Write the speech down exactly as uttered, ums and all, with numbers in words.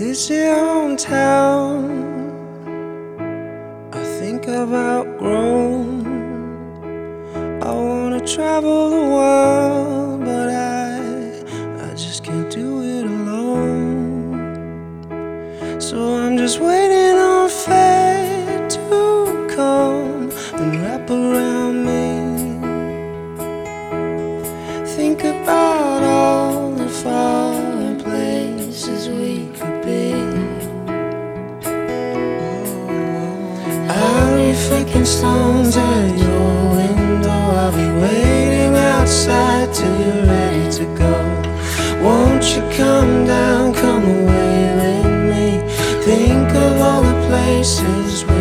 this your hometown? I think I've outgrown. I wanna travel the world, but I, I just can't do it alone. So I'm just waiting on fate to come and wrap around me. Think about all the far places we could be. I'll be flicking stones at your window. I'll be waiting outside till you're ready to go. Won't you come down, come away with me? Think of all the places we